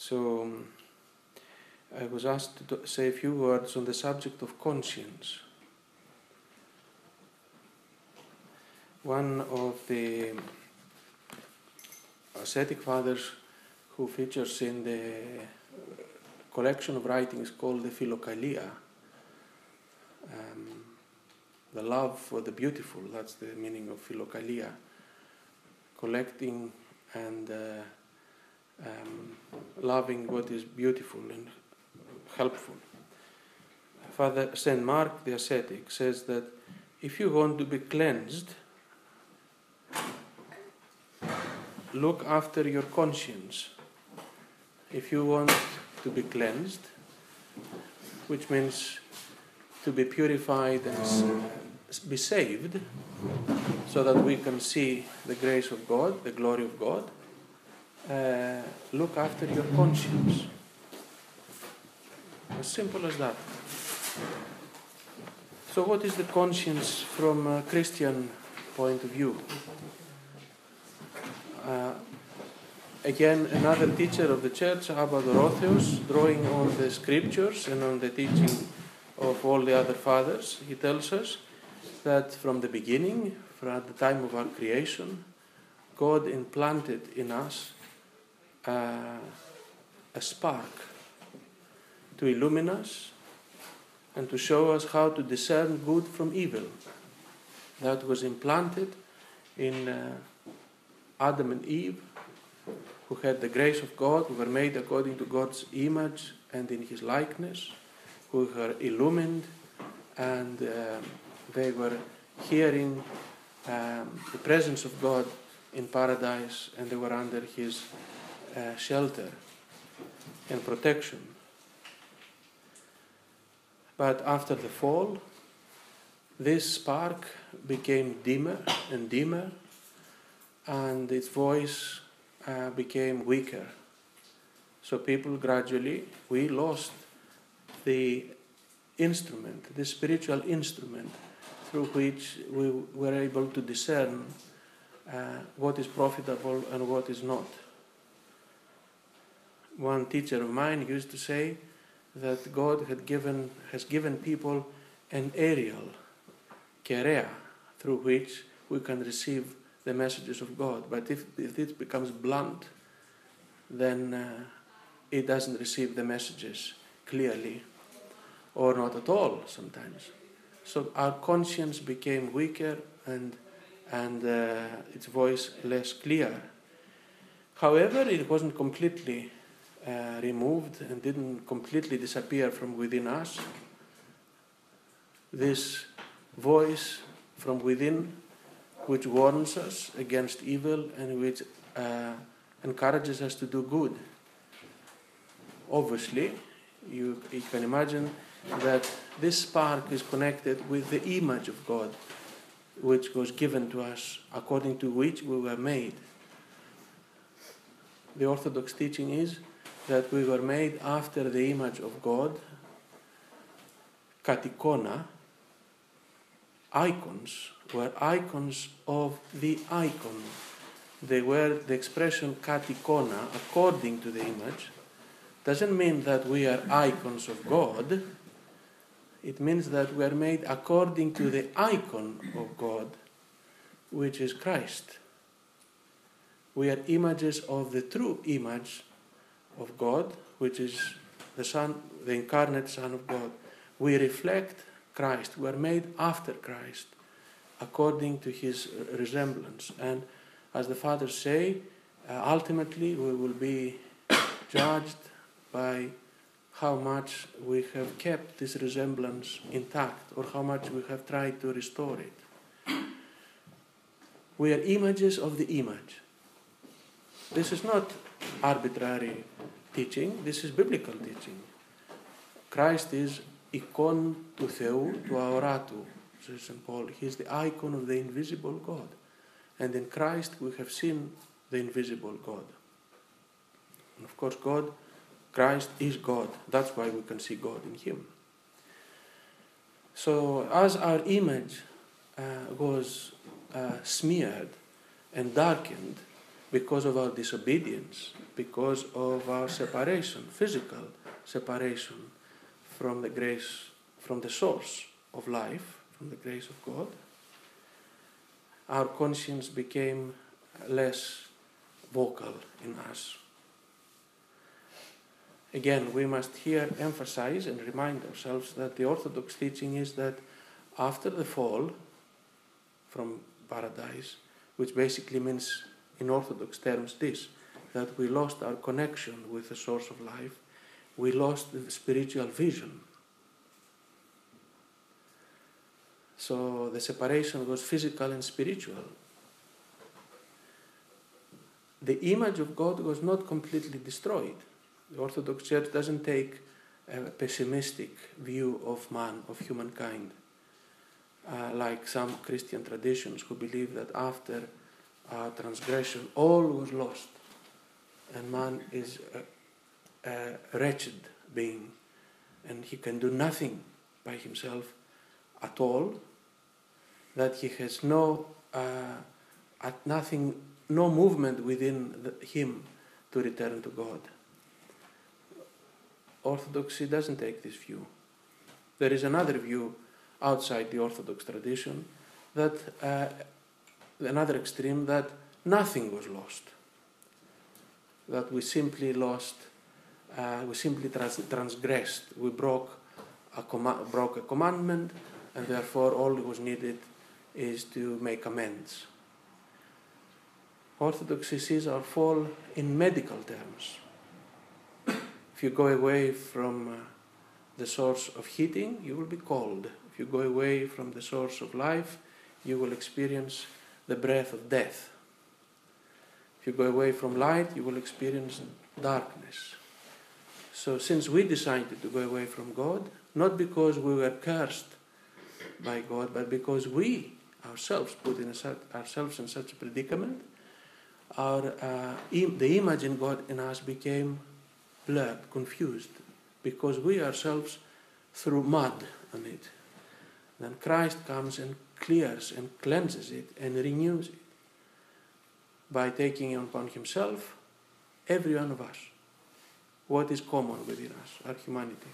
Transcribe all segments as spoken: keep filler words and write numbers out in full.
So um, I was asked to say a few words on the subject of conscience. One of the ascetic fathers who features in the collection of writings called the Philokalia, um, the love for the beautiful, that's the meaning of Philokalia, collecting and uh, um, loving what is beautiful and helpful. Father Saint Mark the ascetic says that if you want to be cleansed, look after your conscience. If you want to be cleansed, which means to be purified and be saved, so that we can see the grace of God, the glory of God, uh, look after your conscience. As simple as that. So what is the conscience from a Christian point of view? Uh, again, another teacher of the church, Abba Dorotheus, drawing on the scriptures and on the teaching of all the other fathers, he tells us that from the beginning, from the time of our creation, God implanted in us uh, a spark to illumine us and to show us how to discern good from evil. That was implanted in uh, Adam and Eve, who had the grace of God, who were made according to God's image and in His likeness, who were illumined, and um, they were hearing um, the presence of God in paradise, and they were under His uh, shelter and protection. But after the fall, this spark became dimmer and dimmer, and its voice uh, became weaker. So people gradually, we lost the instrument, the spiritual instrument through which we were able to discern uh, what is profitable and what is not. One teacher of mine used to say that God had given, has given people an aerial, kerea, through which we can receive the messages of God. But if, if it becomes blunt, then uh, it doesn't receive the messages clearly, or not at all sometimes. So our conscience became weaker and, and uh, its voice less clear. However, it wasn't completely uh, removed and didn't completely disappear from within us. This voice from within, which warns us against evil and which uh, encourages us to do good. Obviously, you, you can imagine that this spark is connected with the image of God, which was given to us, according to which we were made. The Orthodox teaching is that we were made after the image of God, katikona. Icons were icons of the icon. They were the expression katikona, according to the image. Doesn't mean that we are icons of God. It means that we are made according to the icon of God, which is Christ. We are images of the true image of God, which is the Son, the incarnate Son of God. We reflect Christ. We are made after Christ, according to His resemblance. And as the Fathers say, uh, ultimately we will be judged by how much we have kept this resemblance intact, or how much we have tried to restore it. We are images of the image. This is not arbitrary teaching, this is biblical teaching. Christ is εικόν του Θεού, του αοράτου, says Saint Paul. He is the icon of the invisible God. And in Christ we have seen the invisible God. And of course God, Christ is God. That's why we can see God in Him. So as our image uh, was uh, smeared and darkened because of our disobedience, because of our separation, physical separation from the grace, from the source of life, from the grace of God, our conscience became less vocal in us. Again, we must here emphasize and remind ourselves that the Orthodox teaching is that after the fall from paradise, which basically means in Orthodox terms this, that we lost our connection with the source of life, we lost the spiritual vision. So the separation was physical and spiritual. The image of God was not completely destroyed. The Orthodox Church doesn't take a pessimistic view of man, of humankind, uh, like some Christian traditions who believe that after uh, transgression all was lost and man is a, a wretched being and he can do nothing by himself at all, that he has no uh, at nothing, no movement within the, him to return to God. Orthodoxy doesn't take this view. There is another view outside the Orthodox tradition, that uh, another extreme, that nothing was lost, that we simply lost, uh, we simply trans- transgressed, we broke a, com- broke a commandment, and therefore all that was needed is to make amends. Orthodoxy sees our fall in medical terms. If you go away from uh, the source of heating, you will be cold. If you go away from the source of life, you will experience the breath of death. If you go away from light, you will experience darkness. So since we decided to go away from God, not because we were cursed by God, but because we ourselves put in a, ourselves in such a predicament, our uh, im- the image in God in us became blurred, confused, because we ourselves threw mud on it. Then Christ comes and clears and cleanses it and renews it by taking upon himself every one of us, what is common within us, our humanity.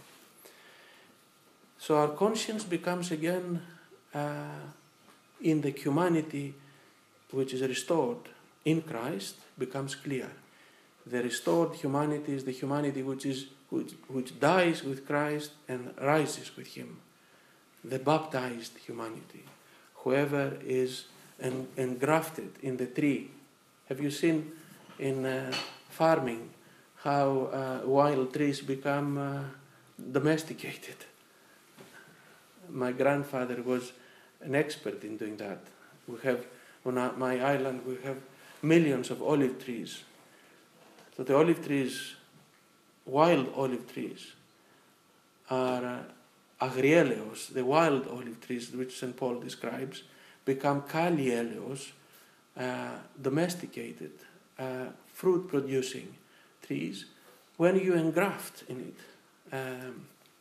So our conscience becomes again uh, in the humanity which is restored in Christ, becomes clear. The restored humanity is the humanity which is which, which dies with Christ and rises with him. The baptized humanity. Whoever is en- engrafted in the tree. Have you seen in uh, farming how uh, wild trees become uh, domesticated? My grandfather was an expert in doing that. We have, on our, my island, we have millions of olive trees. So the olive trees, wild olive trees, are uh, agrieleos, the wild olive trees which Saint Paul describes, become kalieleos, uh, domesticated, uh, fruit-producing trees, when you engraft in it um,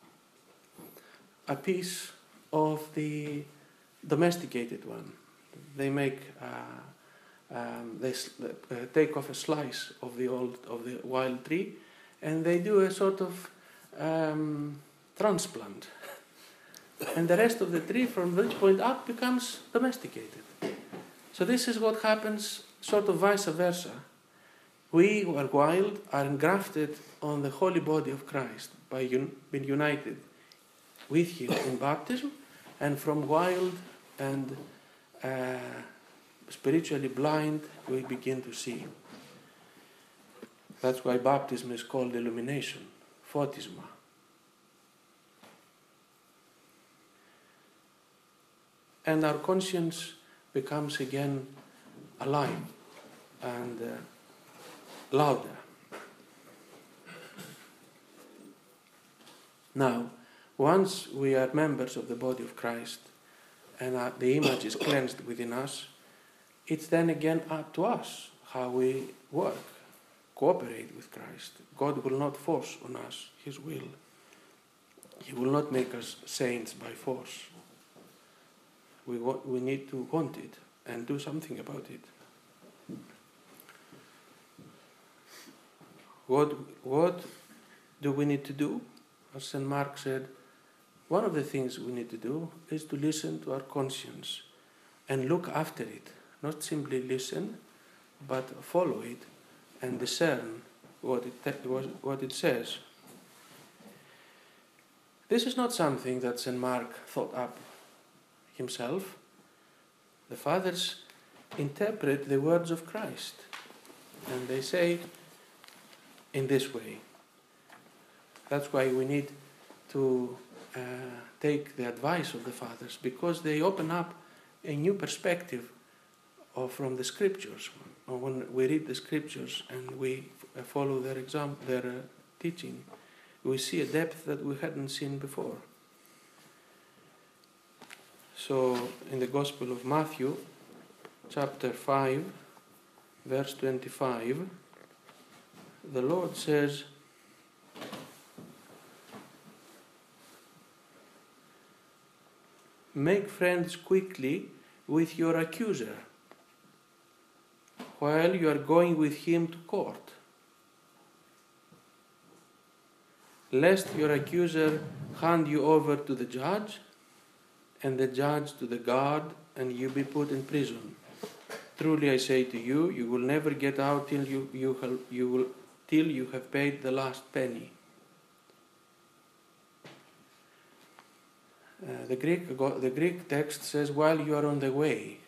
a piece of the domesticated one. They make, uh, um, they uh, take off a slice of the old of the wild tree, and they do a sort of um, transplant, and the rest of the tree from this point up becomes domesticated. So this is what happens, sort of vice versa. We who are wild are engrafted on the holy body of Christ by un- being united with him in baptism, and from wild and uh, spiritually blind we begin to see. That's why baptism is called illumination, photisma. And our conscience becomes again alive and uh, louder. Now, once we are members of the body of Christ and uh, the image is cleansed within us, it's then again up to us how we work, cooperate with Christ. God will not force on us his will. He will not make us saints by force. We, want, we need to want it and do something about it. What, what do we need to do? As Saint Mark said, one of the things we need to do is to listen to our conscience and look after it. Not simply listen, but follow it and discern what it, what it says. This is not something that Saint Mark thought up himself. The fathers interpret the words of Christ, and they say in this way. That's why we need to uh, take the advice of the fathers, because they open up a new perspective of, from the scriptures. When we read the scriptures and we follow their exam, their uh, teaching, we see a depth that we hadn't seen before. So, in the Gospel of Matthew, chapter five, verse twenty-five, the Lord says, "Make friends quickly with your accuser, while you are going with him to court, lest your accuser hand you over to the judge, and the judge to the guard, and you be put in prison. Truly I say to you, you will never get out till you, you, have, you, will, till you have paid the last penny." Uh, the Greek the Greek text says, "while you are on the way."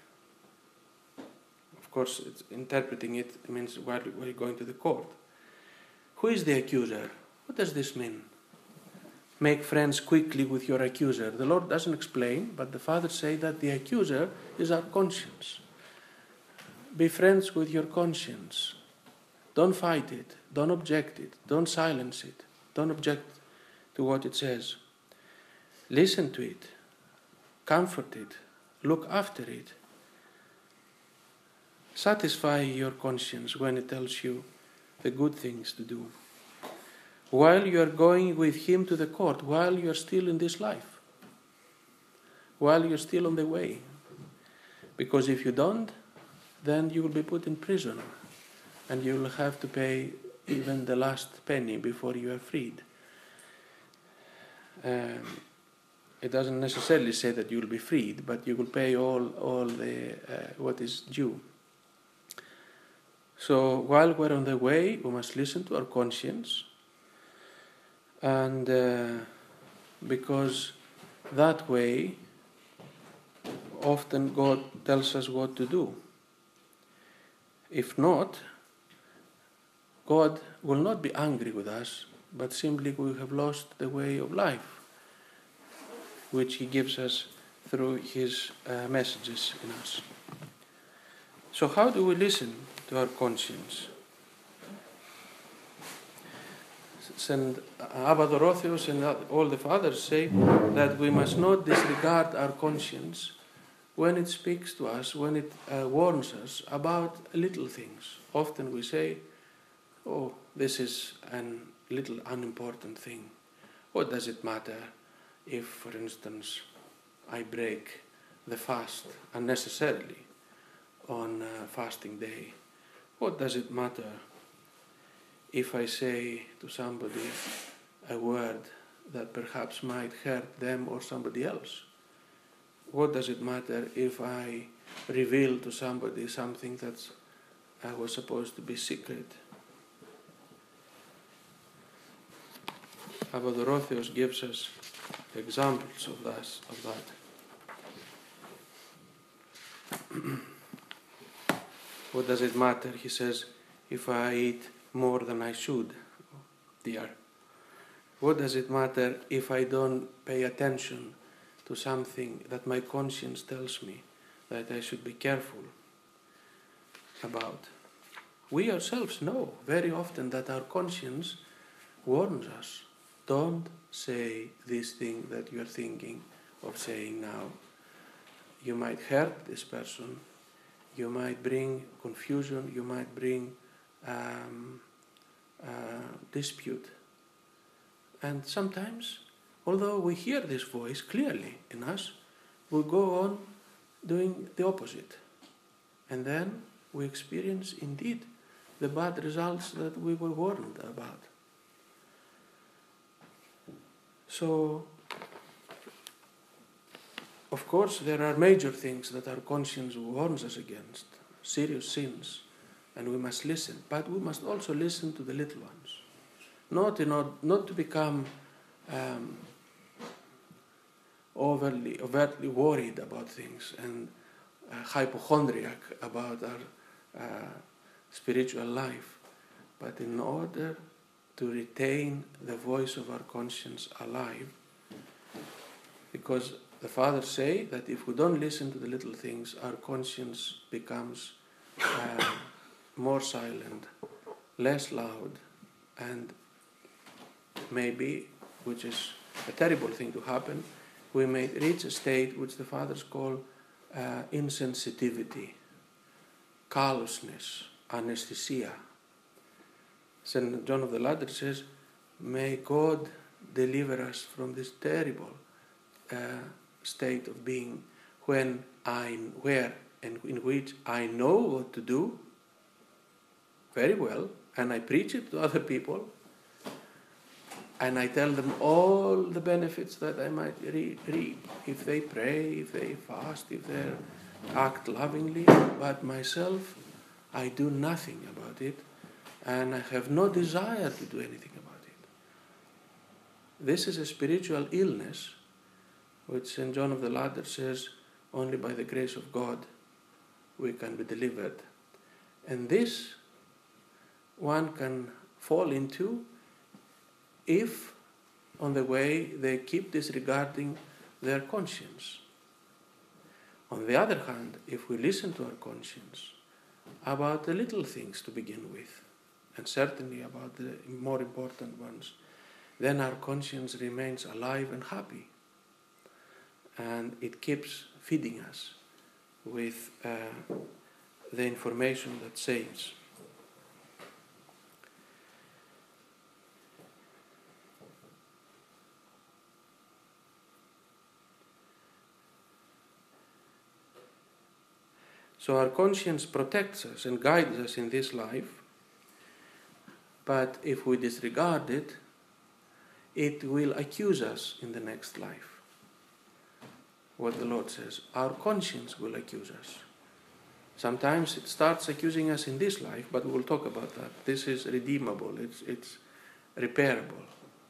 Of course, it's interpreting it means while you're going to the court. Who is the accuser? What does this mean? Make friends quickly with your accuser. The Lord doesn't explain, but the fathers say that the accuser is our conscience. Be friends with your conscience. Don't fight it. Don't object it. Don't silence it. Don't object to what it says. Listen to it. Comfort it. Look after it. Satisfy your conscience when it tells you the good things to do, while you are going with him to the court, while you are still in this life, while you are still on the way. Because if you don't, then you will be put in prison, and you will have to pay even the last penny before you are freed. Um, it doesn't necessarily say that you will be freed, but you will pay all, all the uh, what is due. So while we're on the way, we must listen to our conscience, and uh, because that way often God tells us what to do. If not, God will not be angry with us, but simply we have lost the way of life, which He gives us through His uh, messages in us. So how do we listen to our conscience? Saint Abba Dorotheus and all the fathers say that we must not disregard our conscience when it speaks to us, when it uh, warns us about little things. Often we say, oh, this is a little unimportant thing. What does it matter if, for instance, I break the fast unnecessarily on uh, fasting day? What does it matter if I say to somebody a word that perhaps might hurt them or somebody else? What does it matter if I reveal to somebody something that uh, was supposed to be secret? Abba Dorotheus gives us examples of that. Of that. What does it matter, he says, if I eat more than I should? Dear. What does it matter if I don't pay attention to something that my conscience tells me that I should be careful about? We ourselves know very often that our conscience warns us. Don't say this thing that you are thinking of saying now. You might hurt this person. You might bring confusion. You might bring um, uh, dispute. And sometimes, although we hear this voice clearly in us, we go on doing the opposite. And then we experience indeed the bad results that we were warned about. So, of course, there are major things that our conscience warns us against, serious sins, and we must listen. But we must also listen to the little ones, not in order, not to become um, overly, overtly worried about things and uh, hypochondriac about our uh, spiritual life, but in order to retain the voice of our conscience alive, because the fathers say that if we don't listen to the little things, our conscience becomes uh, more silent, less loud, and maybe, which is a terrible thing to happen, we may reach a state which the fathers call uh, insensitivity, callousness, anesthesia. Saint John of the Ladder says, may God deliver us from this terrible uh, state of being when I, where and in which I know what to do very well, and I preach it to other people, and I tell them all the benefits that I might re- reap if they pray, if they fast, if they act lovingly, but myself, I do nothing about it, and I have no desire to do anything about it. This is a spiritual illness, which Saint John of the Ladder says, only by the grace of God we can be delivered. And this one can fall into if on the way they keep disregarding their conscience. On the other hand, if we listen to our conscience about the little things to begin with, and certainly about the more important ones, then our conscience remains alive and happy. And it keeps feeding us with uh, the information that saves. So our conscience protects us and guides us in this life, but if we disregard it, it will accuse us in the next life. What the Lord says, our conscience will accuse us. Sometimes it starts accusing us in this life, but we will talk about that. This is redeemable, it's, it's repairable.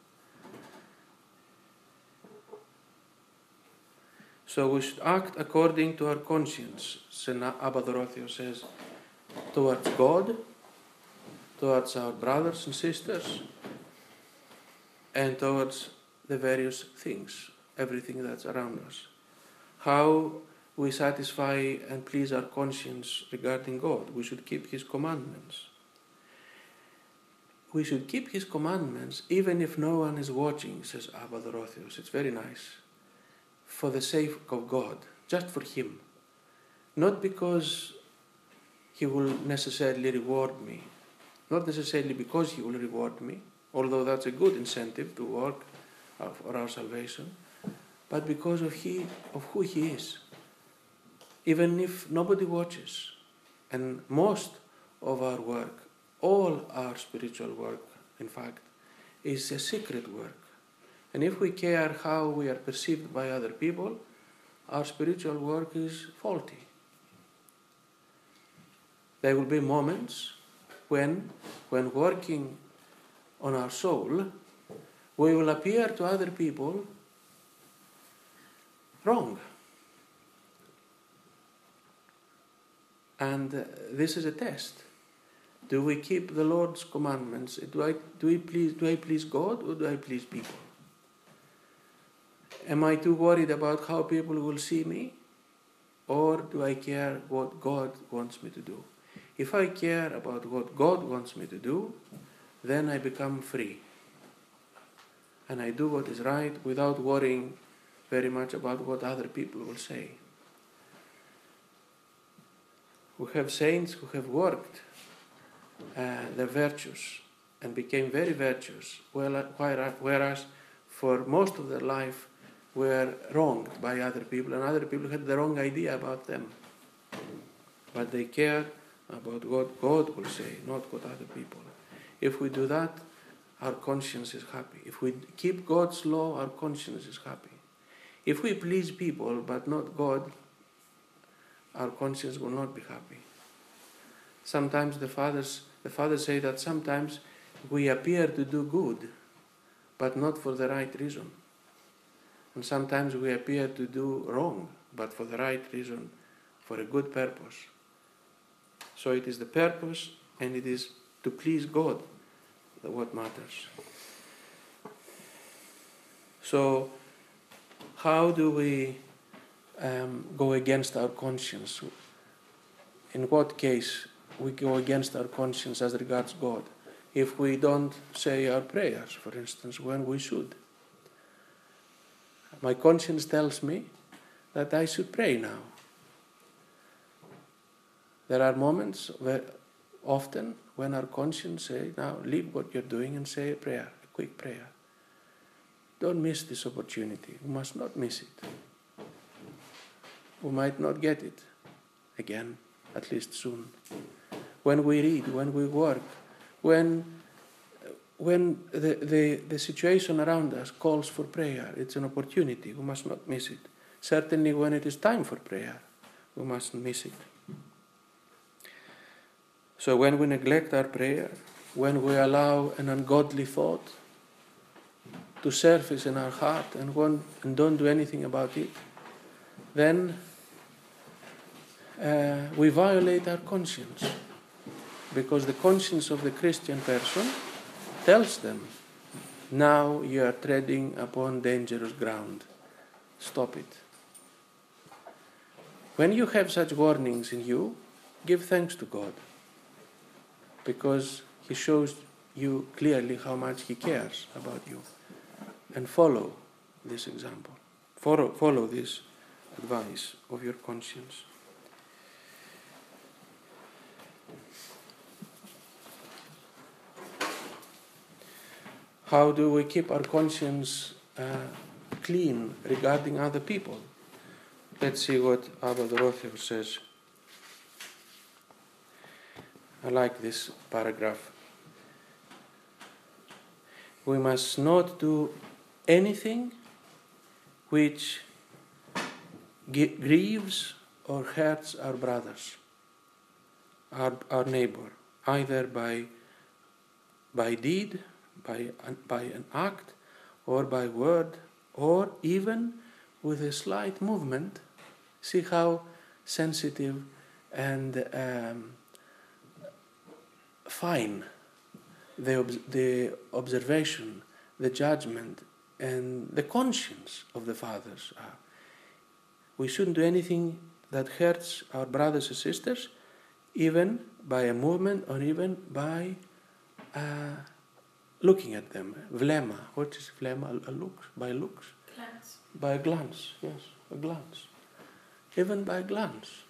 So we should act according to our conscience, Saint Abba Dorotheo says, towards God, towards our brothers and sisters, and towards the various things, everything that's around us. How we satisfy and please our conscience regarding God. We should keep His commandments. We should keep His commandments even if no one is watching, says Abba Dorotheus. It's very nice. For the sake of God, just for Him. Not because He will necessarily reward me. Not necessarily because He will reward me, although that's a good incentive to work for our salvation, but because of he, of who He is. Even if nobody watches, and most of our work, all our spiritual work, in fact, is a secret work. And if we care how we are perceived by other people, our spiritual work is faulty. There will be moments when, when working on our soul, we will appear to other people wrong. And uh, this is a test. Do we keep the Lord's commandments? Do I, do we please, do I please God or do I please people? Am I too worried about how people will see me? Or do I care what God wants me to do? If I care about what God wants me to do, then I become free. And I do what is right without worrying very much about what other people will say. We have saints who have worked uh, the virtues and became very virtuous, whereas for most of their life were wronged by other people, and other people had the wrong idea about them. But they cared about what God will say, not what other people. If we do that, our conscience is happy. If we keep God's law, our conscience is happy. If we please people but not God, our conscience will not be happy. Sometimes the fathers, the fathers say that sometimes we appear to do good, but not for the right reason. And sometimes we appear to do wrong, but for the right reason, for a good purpose. So it is the purpose, and it is to please God that what matters. So, how do we um, go against our conscience? In what case we go against our conscience as regards God? If we don't say our prayers, for instance, when we should. My conscience tells me that I should pray now. There are moments where, often, when our conscience says, now leave what you're doing and say a prayer, a quick prayer. Don't miss this opportunity. We must not miss it. We might not get it again, at least soon. When we read, when we work, when when the, the, the situation around us calls for prayer, it's an opportunity. We must not miss it. Certainly when it is time for prayer, we mustn't miss it. So when we neglect our prayer, when we allow an ungodly thought to surface in our heart and, when, and don't do anything about it, then uh, we violate our conscience. Because the conscience of the Christian person tells them, now you are treading upon dangerous ground. Stop it. When you have such warnings in you, give thanks to God. Because He shows you clearly how much He cares about you. And follow this example. Follow, follow this advice of your conscience. How do we keep our conscience uh, clean regarding other people? Let's see what Abba Dorotheo says. I like this paragraph. We must not do anything which grieves or hurts our brothers, our, our neighbor, either by, by deed, by, by an act, or by word, or even with a slight movement. See how sensitive and um, fine the, the observation, the judgment, and the conscience of the fathers are. We shouldn't do anything that hurts our brothers and sisters, even by a movement or even by uh, looking at them. Vlema. What is vlema? A look? By looks? Glance. By a glance, yes, a glance. Even by a glance.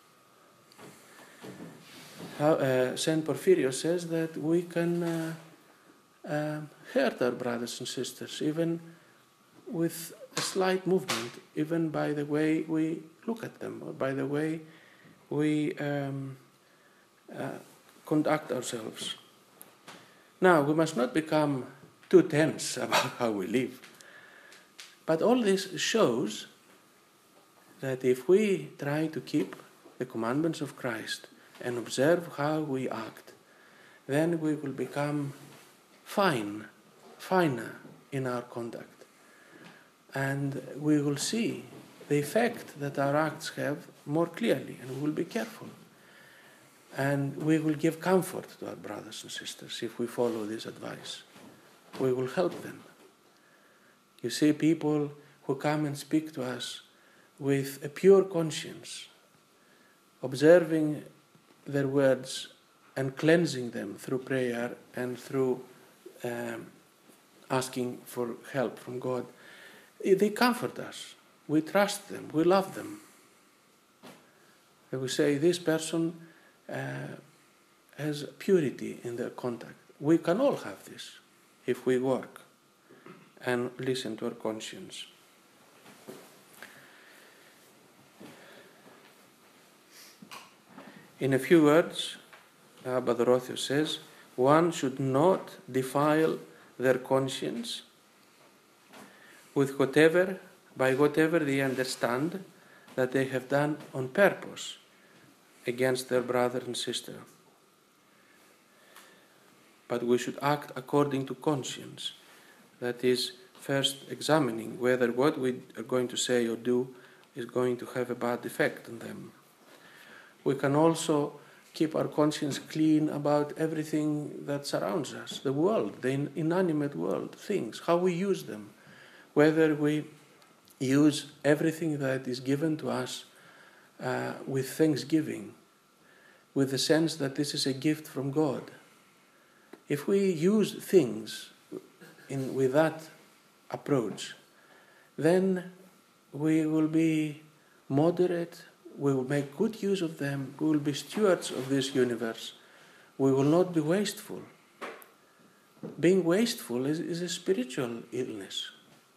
How, uh, Saint Porphyrios says that we can uh, uh, hurt our brothers and sisters even with a slight movement, even by the way we look at them or by the way we um, uh, conduct ourselves. Now, we must not become too tense about how we live. But all this shows that if we try to keep the commandments of Christ and observe how we act, then we will become fine, finer in our conduct. And we will see the effect that our acts have more clearly, and we will be careful. And we will give comfort to our brothers and sisters if we follow this advice. We will help them. You see people who come and speak to us with a pure conscience, observing their words and cleansing them through prayer and through um, asking for help from God. They comfort us. We trust them. We love them. And we say, this person uh, has purity in their contact. We can all have this if we work and listen to our conscience. In a few words, Abba Dorotheos says, one should not defile their conscience with whatever, by whatever they understand that they have done on purpose against their brother and sister. But we should act according to conscience. That is, first examining whether what we are going to say or do is going to have a bad effect on them. We can also keep our conscience clean about everything that surrounds us, the world, the inanimate world, things, how we use them, whether we use everything that is given to us uh, with thanksgiving, with the sense that this is a gift from God. If we use things in, with that approach, then we will be moderate, we will make good use of them, we will be stewards of this universe, we will not be wasteful. Being wasteful is, is a spiritual illness.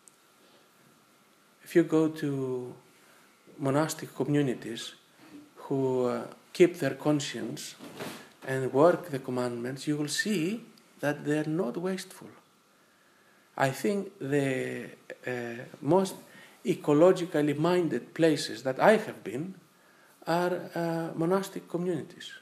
If you go to monastic communities who uh, keep their conscience and work the commandments, you will see that they are not wasteful. I think the uh, most ecologically minded places that I have been are uh, monastic communities.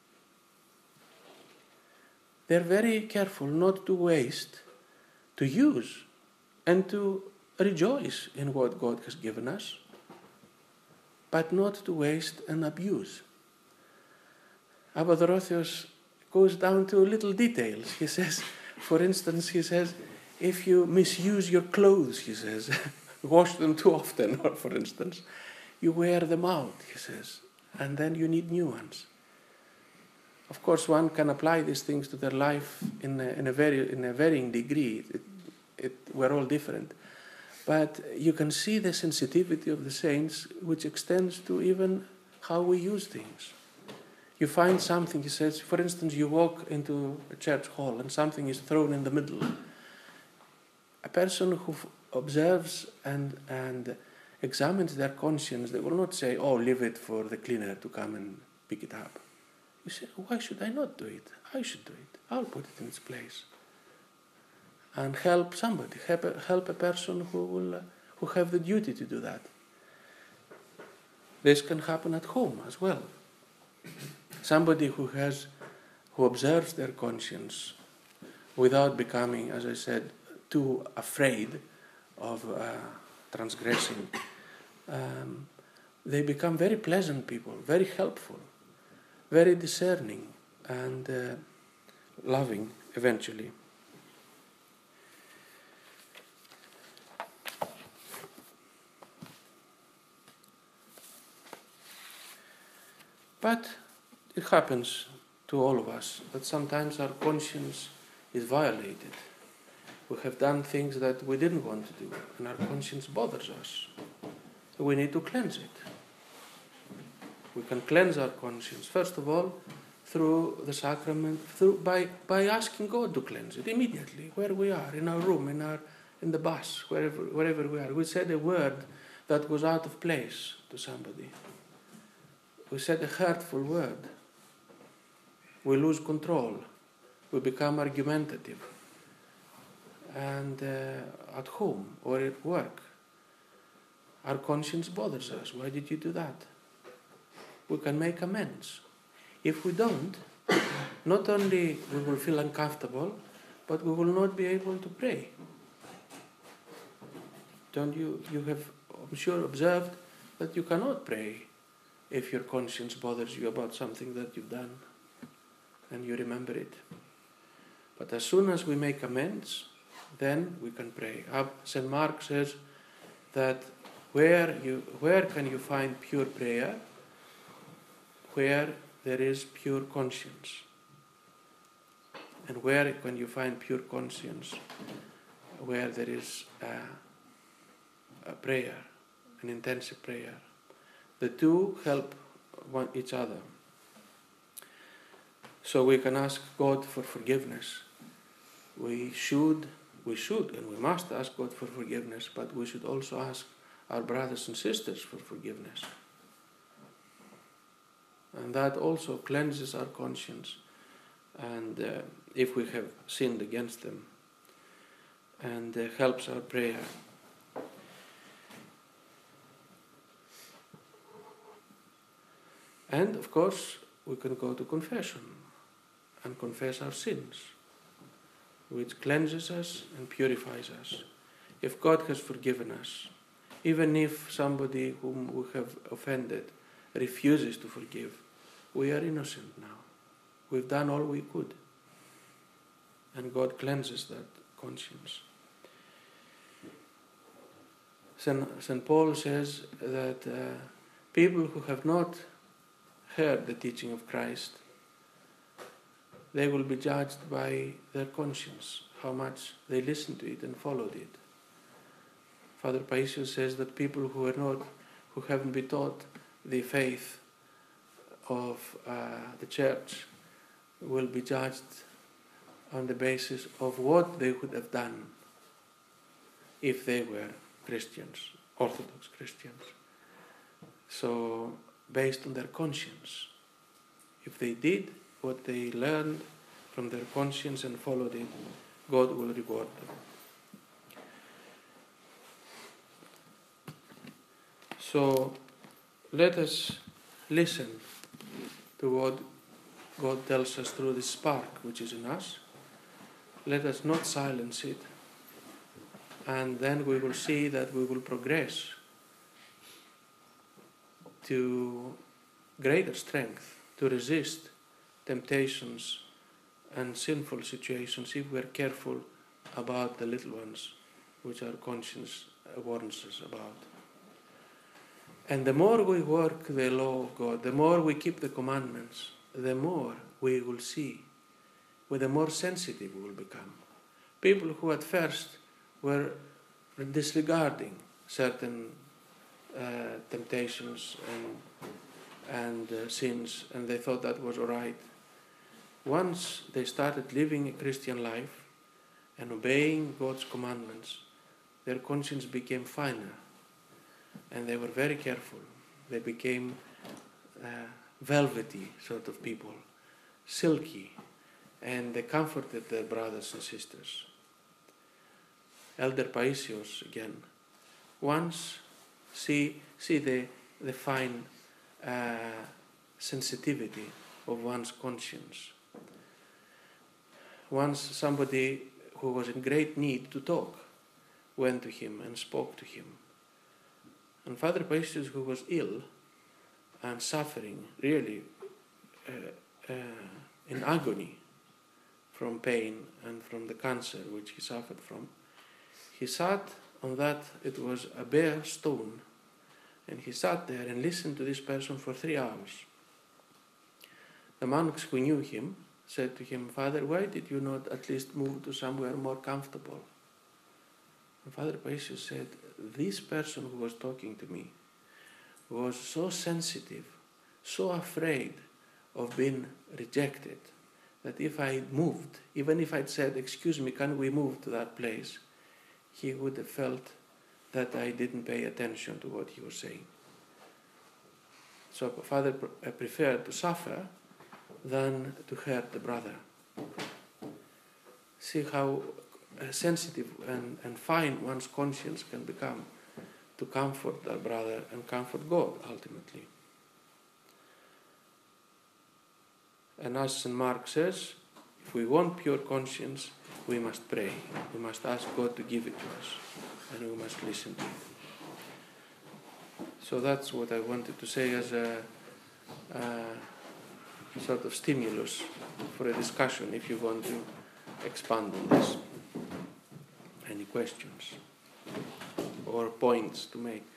They're very careful not to waste, to use, and to rejoice in what God has given us, but not to waste and abuse. Abba Dorotheos goes down to little details. He says, for instance, he says, if you misuse your clothes, he says, wash them too often, or for instance, you wear them out, he says, and then you need new ones. Of course, one can apply these things to their life in a, in a, very, in a varying degree. It, it, we're all different. But you can see the sensitivity of the saints, which extends to even how we use things. You find something, he says, for instance, you walk into a church hall and something is thrown in the middle. A person who observes and, and examines their conscience, they will not say, oh, leave it for the cleaner to come and pick it up. You say, why should I not do it? I should do it. I'll put it in its place. And help somebody, help a, help a person who will uh, who have the duty to do that. This can happen at home as well. Somebody who has, who observes their conscience without becoming, as I said, too afraid of uh, transgressing, um, they become very pleasant people, very helpful, very discerning, and uh, loving eventually. But it happens to all of us that sometimes our conscience is violated. We have done things that we didn't want to do, and our conscience bothers us. So we need to cleanse it. We can cleanse our conscience, first of all, through the sacrament, through by, by asking God to cleanse it immediately, where we are, in our room, in our in the bus, wherever wherever we are. We said a word that was out of place to somebody. We said a hurtful word. We lose control. We become argumentative. And uh, at home or at work, our conscience bothers us. Why did you do that? We can make amends. If we don't, not only we will feel uncomfortable, but we will not be able to pray. Don't you, you have, I'm sure, observed that you cannot pray if your conscience bothers you about something that you've done and you remember it. But as soon as we make amends, then we can pray. Saint Mark says that where you where can you find pure prayer? Where there is pure conscience. And where can you find pure conscience? Where there is a, a prayer, an intensive prayer. The two help one each other. So we can ask God for forgiveness. We should, we should, and we must ask God for forgiveness, but we should also ask our brothers and sisters for forgiveness. And that also cleanses our conscience and uh, if we have sinned against them, and uh, helps our prayer. And of course, we can go to confession and confess our sins, which cleanses us and purifies us. If God has forgiven us, even if somebody whom we have offended refuses to forgive, we are innocent now. We've done all we could. And God cleanses that conscience. Saint Paul says that uh, people who have not heard the teaching of Christ, they will be judged by their conscience, how much they listened to it and followed it. Father Paisios says that people who are not, who haven't been taught the faith of uh, the Church will be judged on the basis of what they would have done if they were Christians, Orthodox Christians. So, based on their conscience, if they did what they learned from their conscience and followed it, God will reward them. So, let us listen to what God tells us through this spark which is in us. Let us not silence it, and then we will see that we will progress to greater strength to resist temptations and sinful situations if we are careful about the little ones which our conscience warns us about. And the more we work the law of God, the more we keep the commandments, the more we will see, with the more sensitive we will become. People who at first were disregarding certain uh, temptations and, and uh, sins, and they thought that was all right. Once they started living a Christian life and obeying God's commandments, their conscience became finer, and they were very careful. They became uh, velvety sort of people, silky, and they comforted their brothers and sisters. Elder Paisios, again, once see see the the fine uh, sensitivity of one's conscience. Once somebody who was in great need to talk went to him and spoke to him. And Father Paisios, who was ill and suffering, really uh, uh, in agony from pain and from the cancer which he suffered from, he sat on that, it was a bare stone, and he sat there and listened to this person for three hours. The monks who knew him said to him, "Father, why did you not at least move to somewhere more comfortable?" And Father Paisios said, "This person who was talking to me was so sensitive, so afraid of being rejected, that if I moved, even if I'd said, 'Excuse me, can we move to that place?' he would have felt that I didn't pay attention to what he was saying." So Father preferred to suffer than to hurt the brother. See how sensitive and, and fine one's conscience can become to comfort our brother and comfort God ultimately. And as Saint Mark says, if we want pure conscience, we must pray. We must ask God to give it to us, and we must listen to it. So that's what I wanted to say as a, a sort of stimulus for a discussion, if you want to expand on this. Any questions or points to make?